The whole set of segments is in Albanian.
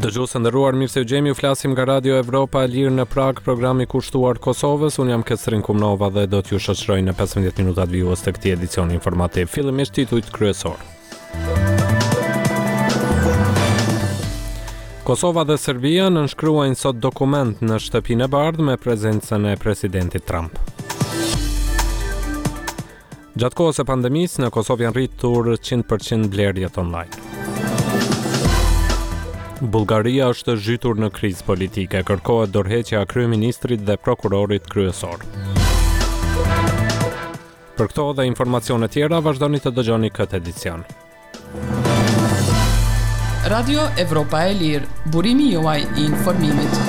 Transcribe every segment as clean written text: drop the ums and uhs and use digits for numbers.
Dëgjues të nderuar, mirë se u gjemi, u flasim nga Radio Evropa e Lirë në Prag, programi kushtuar Kosovës. Unë jam Ketrin Kumnova dhe do t'ju shoqëroj në 15 minutat vijues të këtij edicioni informativ. Fillimisht titujt kryesor. Kosova dhe Serbia nënshkruajnë sot dokument në Shtëpinë e Bardhë me prezencën e presidentit Trump. Gjatë kohës së pandemisë në Kosovë janë rritur 100% blerjet online. Bullgaria është zhytur në krizë politike, kërkohet dorëheqja e kryeministrit dhe prokurorit kryesor. Për këto dhe informacione tjera, vazhdoni të dëgjoni këtë edicion. Radio Evropa e Lirë, burimi juaj I informimit.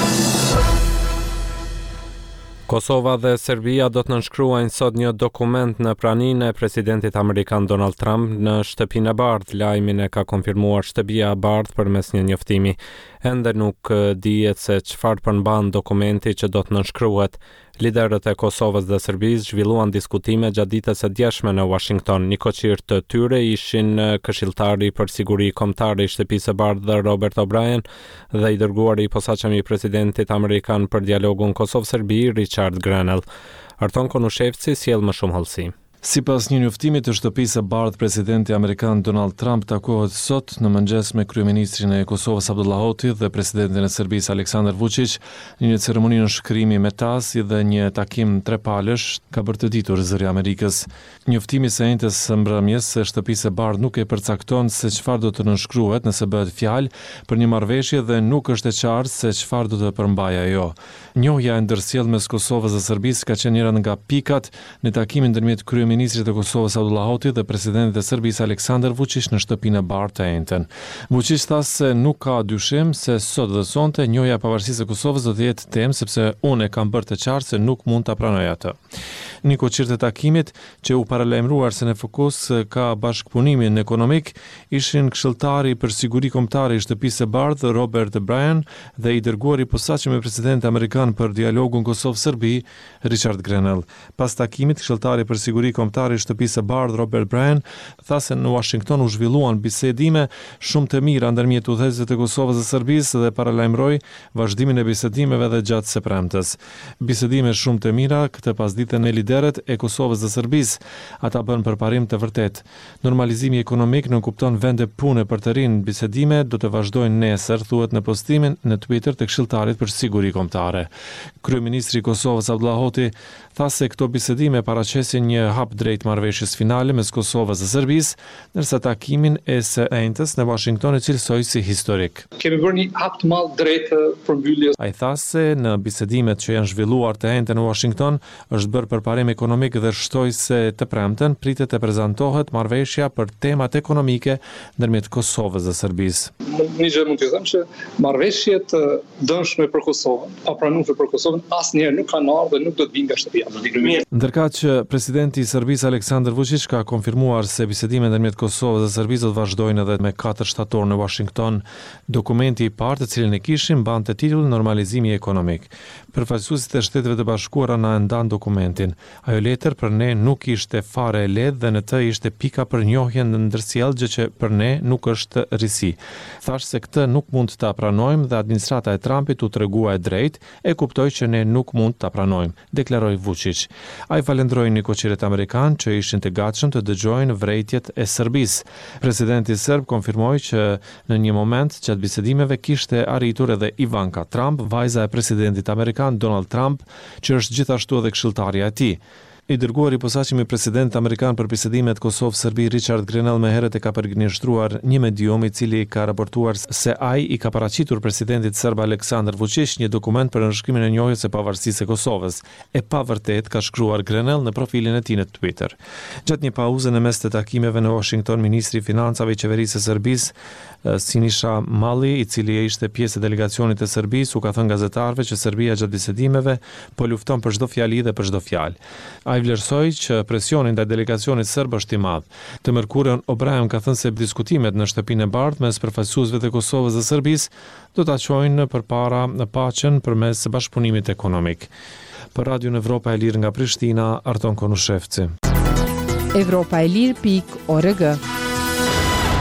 Kosova dhe Serbia do të nënshkruajnë sot një dokument në praninë e presidentit amerikan Donald Trump në Shtëpinë e Bardhë. Lajmin e ka konfirmuar Shtëpia e Bardhë përmes një njoftimi. Ende nuk dihet se çfarë përmban dokumenti që do të nënshkruhet. Liderët e Kosovës dhe Serbisë zhvilluan diskutime gjatë ditës së djeshme në Washington. Një koqir të tyre ishin këshilltari për siguri kombëtare I Shtëpisë së Bardhë Robert O'Brien dhe I dërguari I posaçëm I presidentit amerikan për dialogun Kosovë-Serbi Richard Grenell. Arton Konushevci sjell më shumë hollësi. Sipas një njoftimi të Shtëpisë së Bardhë, presidenti amerikan Donald Trump takohet sot në mëngjes me kryeministrin e Kosovës Abdullah Hoti dhe presidentin e Serbisë Aleksandar Vučić në një ceremoni nënshkrimi me tasi dhe një takim trepalësh, ka bërë të ditur Zëri Amerikës. Njoftimi së enjtes së mbrëmjes së Shtëpisë së Bardhë nuk e përcakton se çfarë do të nënshkruhet nëse bëhet fjalë për një marrëveshje dhe nuk është e qartë se çfarë do të përmbajë ajo. Njohja e ndërsjellë mes Kosovës dhe Serbisë ka qenë njëra nga pikat në takimin ndërmjet kryeministrit e Kosovës Abdullah Hoti dhe presidentit e Serbisë Aleksandar Vučić në Shtëpinë e Bardhë të enjten. Vučić tha se nuk ka dyshim se sot dhe sonte njohja e pavarësisë së Kosovës do të jetë temë sepse unë e kam bërë të qartë se nuk mund ta pranoj atë. Një koqir të takimit që u paralajmëruar se në fokus ka bashkëpunimin ekonomik ishin këshilltari për siguri kombëtare I Shtëpisë së Bardhë Robert O'Brien dhe I dërguari I posaçëm I presidentit amerikan për dialogun Kosovë-Serbi Richard Grenell. Pas takimit, këshilltari për siguri kombëtare I Shtëpisë së Bardhë Robert O'Brien tha se në Washington u zhvilluan bisedime shumë të mira ndërmjet udhëheqësve të Kosovës dhe Serbisë dhe paralajmëroi vazhdimin e bisedimeve dhe gjatë së premtes. Bisedime shumë të mira këtë pasdite në liderët e Kosovës dhe Serbisë. Ata bën përparim të vërtet. Normalizimi ekonomik nuk kupton vende pune për të rinë. Bisedime do të vazhdojnë nesër, thuhet në postimin në Twitter të këshilltarit për siguri kombëtare. Kryeministri I Kosovës Abdullah Hoti tha se këto bisedime paraqesin një hap drejt marrëveshjes finale mes Kosovës dhe Serbisë, ndërsa takimin e së enjtes në Washington e cilësoi si historik. Kemi bërë një hap të madh drejt përmbylljes. Ai tha se në bisedimet që janë zhvilluar të enjte në Washington është bërë përparim ekonomik dhe shtoi se të premten pritet të prezantohet marrëveshja për temat ekonomike ndërmjet Kosovës dhe Serbisë. Një gjë mund të them që marrëveshjet dëmshme për Kosovën, pa pranueshme për Kosovën, asnjëherë nuk kanë ardhur dhe nuk do të vinë nga shtëpia. Ndërkaq që presidenti I Serbisë Aleksandar Vučić ka konfirmuar se bisedimet ndërmjet Kosovës dhe Serbisë do të vazhdojnë edhe me 4 shtator në Washington. Dokumenti I parë të cilin e kishin mbante titull Normalizimi ekonomik. Përfaqësuesit e Shteteve të Bashkuara na ndan dokumentin. Ajo letër për ne nuk ishte fare e lehtë dhe në të ishte pika për njohjen në ndërsjellë, gjë që për ne nuk është risi. Thash se këtë nuk mund ta pranojmë dhe administrata e Trumpit u tregua e drejtë, e kuptoj që ne nuk mund ta pranojmë, deklaroi Vučić. Ai falenderoi nikoqirët amerikan që ishin të gatshëm të dëgjojnë vërejtjet e Serbisë. Presidenti serb konfirmoi që në një moment gjatë bisedimeve kishte arritur edhe Ivanka Trump, vajza e presidentit amerikan Donald Trump, që është gjithashtu edhe këshilltarja e tij. I dërguari I posaçëm I presidentit amerikan për bisedimet Kosovë-Serbi Richard Grenell më herët e ka përgjigjëstruar një medium I cili ka raportuar se ai I ka paraqitur presidentit serb Aleksandar Vučić një dokument për nënshkrimin e njohjes së pavarësisë së Kosovës. E pavërtet, ka shkruar Grenell në profilin e tij në Twitter. Gjatë një pauze në mes të takimeve në Washington, ministri I Financave I qeverisë së Serbisë Siniša Mali, I cili ishte pjesë e delegacionit të Serbisë, u ka thënë gazetarëve që Serbia gjatë bisedimeve po lufton për çdo fjali dhe për çdo fjalë. Ai vlerësoi që presioni ndaj delegacionit serb është I madh. Të mërkurën O'Brien ka thënë se diskutimet në Shtëpinë e Bardhë mes përfaqësuesve të Kosovës dhe Serbisë do ta çojnë përpara paqen përmes bashkëpunimit ekonomik. Për Radio Evropa e Lirë nga Prishtina, Arton Konushevci. Evropaelir.org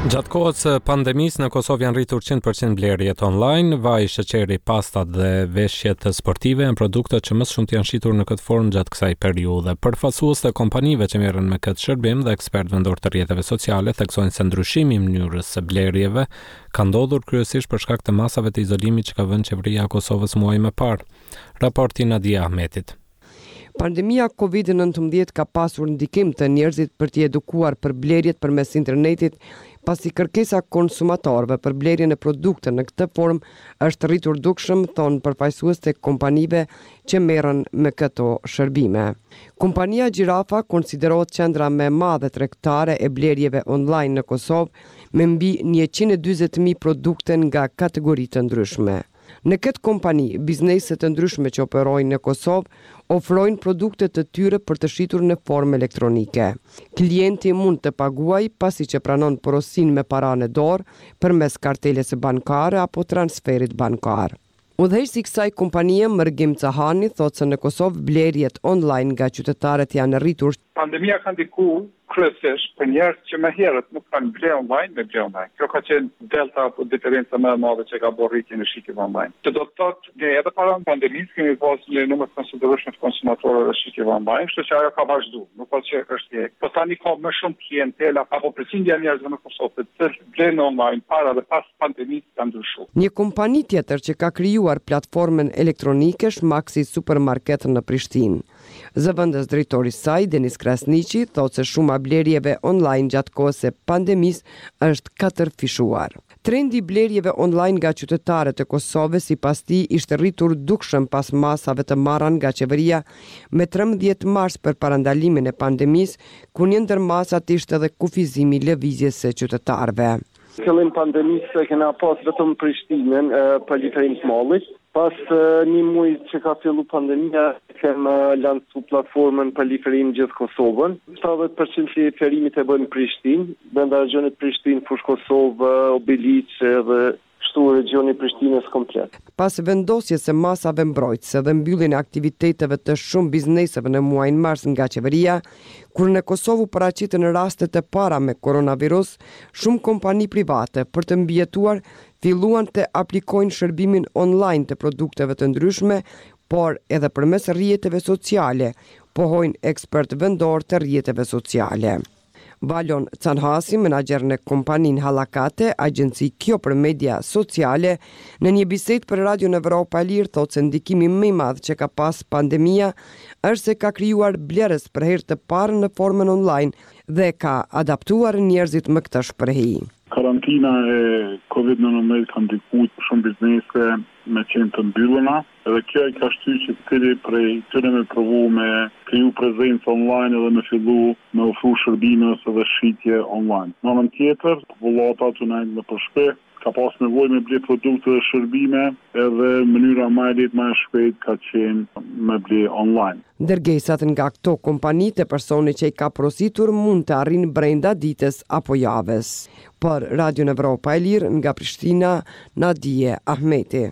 Gjatë kohës së pandemisë në Kosovë janë rritur 100% blerjet online, vaj, sheqeri, pastat dhe veshjet sportive janë produkte që më shumë janë shitur në këtë formë gjatë kësaj periudhe. Përfaqësues të kompanive që merren me këtë shërbim dhe ekspert vendor të rrjeteve sociale theksojnë se ndryshimi i mënyrës së blerjeve ka ndodhur kryesisht për shkak të masave të izolimit që ka vënë qeveria e Kosovës muaj më parë. Raporti Nadia Ahmetit. Pandemia COVID-19 ka pasur ndikim të njerëzit për t'i edukuar për blerjet përmes internetit, pasi kërkesa konsumatorëve për blerjen e produkte në këtë formë është rritur dukshëm, thonë përfaqësues të kompanive që merren me këto shërbime. Kompania Gjirafa konsiderohet qendra më e madhe tregtare e blerjeve online në Kosovë me mbi 140.000 produkte nga kategori të ndryshme. Në këtë kompani, bizneset të ndryshme që operojnë në Kosovë ofrojnë produkte të tyre për të shitur në formë elektronike. Klienti mund të paguajë pasi që pranon porosinë me para në dorë përmes karteles bankare apo transferit bankar. Udhëheqësi i kësaj kompanie, Mërgim Cahani, thotë se në Kosovë blerjet online nga qytetarët janë rritur. Pandemia ka ndikuar kryesisht për njerëz që më herët nuk kanë ble online me ble online. Kjo ka qenë delta apo diferenca më e madhe që ka bërë rritjen e shitjeve online. Që do të thotë, ne edhe para pandemisë kemi pasur një numër të konsiderueshëm të konsumatorëve shitjeve online, kështu që ajo ka vazhduar, nuk po që është hjek. Po tani ka më shumë klientela apo përqindja e njerëzve në Kosovë të blen online para dhe pas pandemisë ka ndryshuar. Një kompani tjetër që ka krijuar platformën elektronike është Maxi Supermarket në Prishtinë. Zëvendës drejtori i saj, Denis Krasniqi, thotë se shuma blerjeve online gjatë kohës së pandemisë është katërfishuar. Trendi i blerjeve online nga qytetarët e Kosovës sipas tij ishte rritur dukshëm pas masave të marra nga qeveria me 13 mars për parandalimin e pandemisë, ku një ndër masat ishte edhe kufizimi i lëvizjes së qytetarëve. Fillim pandemisë kena pas vetëm Prishtinën për literin të mallit. Pas një muaj që ka fillu pandemia, kemë lancu platformën për liferim gjithë Kosovën. 70% që liferimit e bënë Prishtinë, brenda regionit Prishtinë, Fushë Kosovë, Obiliqë dhe kështu regioni Prishtinës komplet. Pas vendosjes së masave mbrojtëse dhe mbylljen e aktiviteteve të shumë bizneseve në muajin mars nga qeveria, kur në Kosovë paraqiten rastet e para me koronavirus, shumë kompani private për të mbijetuar filluan të aplikojnë shërbimin online të produkteve të ndryshme, por edhe përmes rrjeteve sociale, pohojnë ekspert vendor të rrjeteve sociale. Valon Canhasi, menaxher në kompaninë Hallakate, agjenci kjo për media sociale, në një bisedë për Radio Evropa e Lirë thotë se ndikimi më i madh që ka pas pandemia është se ka krijuar blerës për herë të parë në formën online dhe ka adaptuar njerëzit me këtë shprehi. Karantina e COVID-19 ka ndikuar shumë biznese me qenë të mbyllura, edhe kjo i ka shtyr që të prej tyre me provu me kriju prezencë online edhe me fillu me ofru shërbime ose dhe shitje online. Në anën tjetër, popullata të nejtë me përshpejt, ka pas nevojë me ble produkte dhe shërbime, edhe mënyra më e lehtë më e shpejt ka qenë me ble online. Dërgesat nga këto kompani të personi që i ka porositur mund të arrin brenda ditës apo javës. Për Radio Evropa e Lirë nga Prishtina, Nadia Ahmeti.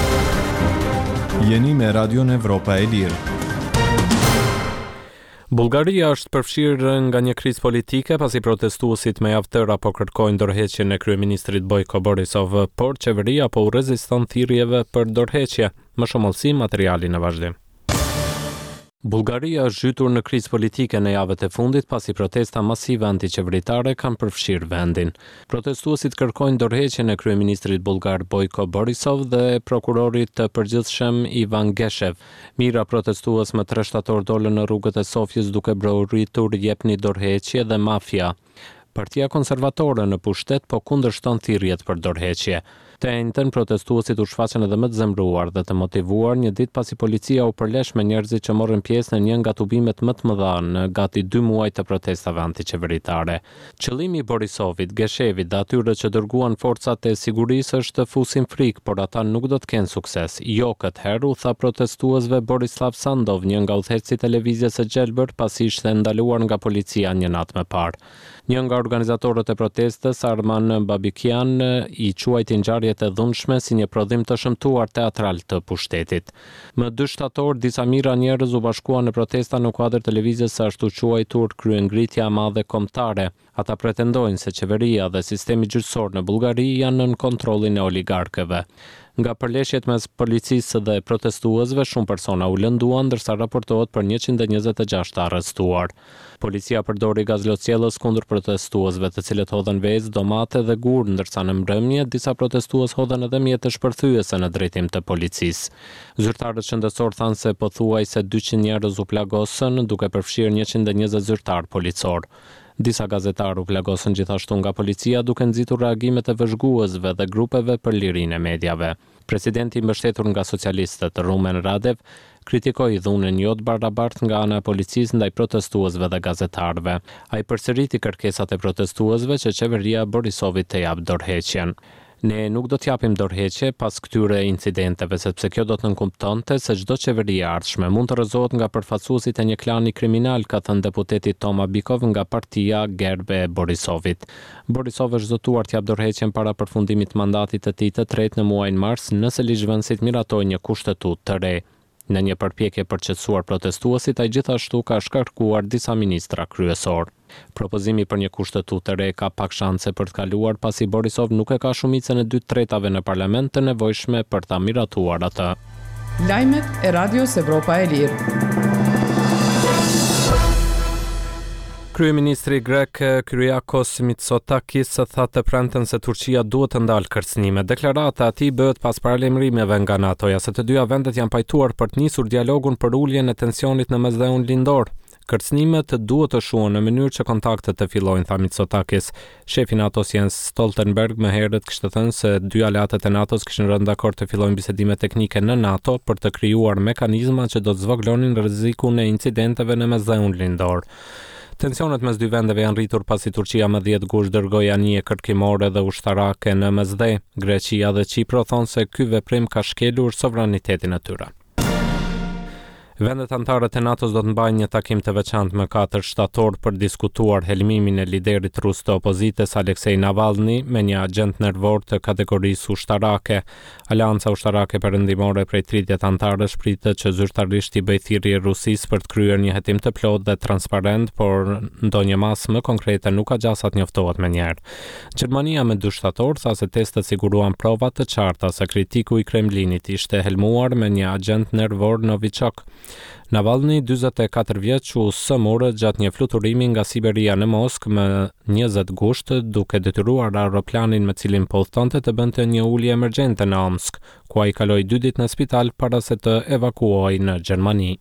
Jeni me Radio Evropa e Lirë. Bullgaria është përfshirë nga një krizë politike pasi protestuesit me javë tëra po kërkojnë dorëheqjen e kryeministrit Bojko Borisov, por qeveria po u reziston thirrjeve për dorëheqje. Më shumë olsi materiali në vazhdim. Bullgaria është zhytur në krizë politike në javët e fundit pasi protesta masive antiqeveritare kanë përfshirë vendin. Protestuesit kërkojnë dorëheqjen e kryeministrit bullgar Bojko Borisov dhe prokurorit të përgjithshëm Ivan Geshev. Mira protestues më 3 shtator dolën në rrugët e Sofjës duke broritur jepni dorëheqje dhe mafia. Partia konservatore në pushtet po kundërshton thirrjet për dorëheqje. Të njëjtën protestuesit u shfaqën edhe më të zemëruar dhe të motivuar një ditë pasi policia u përlesh me njerëzit që morën pjesë në një nga tubimet më të mëdha në gati 2 muaj të protestave antiqeveritare. Qëllimi i Borisovit, Geshevit dhe atyre që dërguan forcat e sigurisë është të fusin frikë, por ata nuk do të kenë sukses. Jo këtë herë, u tha protestuesve Borislav Sandov, një nga udhëheqësit e lëvizjes së Gjelbër, pasi ishte ndaluar nga policia një natë më parë. Një nga organizatorët e protestës, Arman Babikian, i quajti ngjarjet jetë e dhunshme si një prodhim të shëmtuar teatral të pushtetit. Më 2 shtator, disa mijëra njerëz u bashkuan në protesta në kuadër të lëvizjes së ashtu quajtur kryengritja e madhe kombëtare. Ata pretendojnë se qeveria dhe sistemi gjyqësor në Bullgari janë nën kontrollin e oligarkëve. Nga përleshjet mes policisë dhe protestuesve, shumë persona u lënduan, ndërsa raportohet për 126 arrestuar. Policia përdori gaz lotësielës kundër protestuesve, të cilët hodhen vezë, domate dhe gur, ndërsa në mbrëmje disa protestues hodhen edhe mjete shpërthyese në drejtim të policisë. Zyrtarët shëndetësor thanë se pothuajse 200 njerëz u plagosën, duke përfshirë 120 zyrtar policor. Disa gazetarë u plagosën gjithashtu nga policia duke nxitur reagimet e vëzhguesve dhe grupeve për lirinë e mediave. Presidenti i mbështetur nga socialistët, Rumen Radev, kritikoi dhunën jo të barabartë nga ana e policisë ndaj protestuesve dhe gazetarëve. Ai përsëriti kërkesat e protestuesve që qeveria Borisovit të japë dorëheqjen. Ne nuk do t'japim dorëheqje pas këtyre incidenteve, sepse kjo do të nënkuptonte se çdo qeveri e ardhshme mund të rrëzohet nga përfaqësuesit e një klani kriminal, ka thënë deputeti Toma Bikov nga partia Gerbe e Borisovit. Borisov është zotuar t'jap dorëheqjen para përfundimit të mandatit të tij të tretë në muajin mars, nëse ligjvënësit miratojnë një kushtetutë të re. Në një përpjekje për qetësuar protestuesit, ai gjithashtu ka shkarkuar disa ministra kryesor. Propozimi për një kushtetutë të re ka pak shanse për të kaluar pasi Borisov nuk e ka shumicën e 2/3 në parlament të nevojshme për ta miratuar atë. Lajmet e Radios Evropa e Lirë. Kryeministri grek Kyriakos Mitsotakis tha të premten se Turqia duhet të ndalë kërcënimet. Deklarata e tij bëhet pas paralajmërimeve nga NATO-ja se të dyja vendet janë pajtuar për të nisur dialogun për uljen e tensionit në mesdheun lindor. Kërcënimet duhet të shuhen në mënyrë që kontaktet të fillojnë, tha Mitsotakis. Shefi i NATO-s Jens Stoltenberg më herët kishte thënë se dy aleatët e NATO-s kishin rënë dakord të fillojnë bisedime teknike në NATO për të krijuar mekanizma që do të zvoglonin rrezikun e incidenteve në mesdheun lindor. Tensionet mes dy vendeve janë rritur pasi Turqia më 10 gusht dërgoi anije kërkimore dhe ushtarake në mesdhe. Greqia dhe Çipro thonë se ky veprim ka shkelur sovranitetin e tyre. Vendet anëtare të NATO-s do të mbajnë një takim të veçantë më 4 shtator për diskutuar helmimin e liderit rus të opozitës Aleksej Navalny me një agent nervor të kategorisë ushtarake. Aleanca ushtarake perëndimore prej 30 anëtarësh pritet që zyrtarisht i bëjë thirrje Rusisë për të kryer një hetim të plotë dhe transparent, por ndonjë masë më konkrete nuk ka gjasa të njoftohet menjëherë. Gjermania me 2 shtator tha se testet siguruan prova të qarta se kritiku i Kremlinit ishte helmuar me një agent nervor Novichok. Navalny, 44 vjeç, u sëmurë gjatë një fluturimi nga Siberia në Moskë më 20 gusht, duke detyruar aeroplanin me cilin po udhtonte të bënte një ulje emergjente në Omsk, ku ai kaloi 2 ditë në spital para se të evakuohej në Gjermani.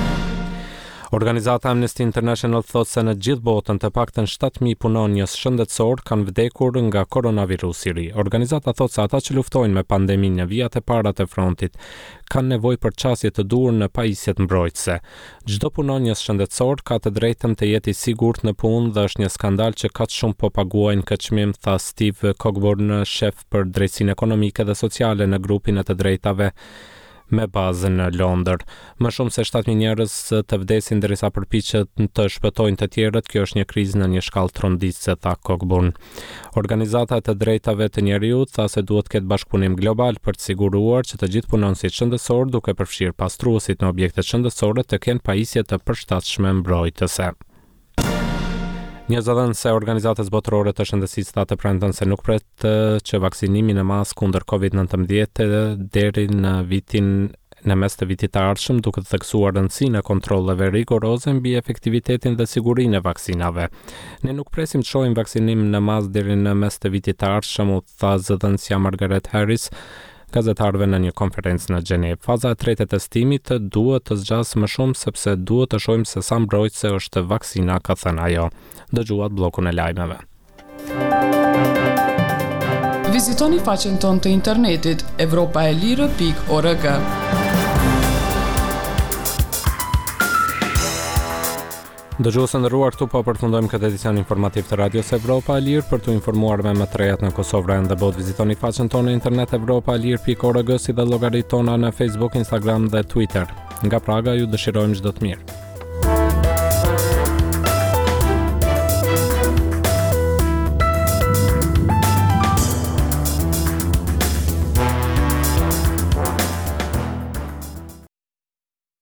Organizata Amnesty International thotë se në gjithë botën të paktën 7.000 punonjës shëndetësor kanë vdekur nga koronavirusi i ri. Organizata thotë se ata që luftojnë me pandeminë në vijat e para të frontit kanë nevojë për çastje të dur në pajisjet mbrojtëse. Çdo punonjës shëndetësor ka të drejtën të jetë i sigurt në punë dhe është një skandal që kaq shumë po paguajnë këtë çmim, tha Steve Cockburn, shef për drejtësinë ekonomike dhe sociale në grupin e të drejtave me bazën në Londër. Më shumë se 7.000 njerëz të vdesin derisa përpiqet të shpëtojnë të tjerët. Kjo është një krizë në një shkallë tronditëse, tha Cockburn. Organizata e të drejtave të njerëzit tha se duhet të ketë bashkëpunim global për të siguruar që të gjithë punonësit shëndetësor, duke përfshirë pastruesit në objekte shëndetësore, të kenë pajisje të përshtatshme mbrojtëse. Një zëdhënëse e Organizatës Botërore të Shëndetësisë tha të premten se nuk pret që vaksinimi në masë kundër COVID-19 deri në mes të vitit të ardhshëm, duke të theksuar rëndësinë e kontrolleve rigoroze mbi efektivitetin dhe sigurinë e vaksinave. Ne nuk presim të shohim vaksinim në masë deri në mes të vitit të ardhshëm, u tha zëdhënësja Margaret Harris gazetarëve në një konferencë në Gjenevë. Faza e tretë e testimit duhet të zgjasë më shumë sepse duhet të shohim se sa mbrojtëse është vaksina, ka thënë ajo. Dëgjuat bllokun e lajmeve. Vizitoni faqen tonë të internetit evropaelire.org. Dëgjuesë nderuar, këtu po përfundojmë këtë edicion informativ të Radios Evropa e Lirë. Për të informuar me më të rejat në Kosovë dhe botë, vizitoni faqen tonë në internet evropaelir.org si dhe llogaritë tona në Facebook, Instagram dhe Twitter. Nga Praga ju dëshirojmë çdo të mirë.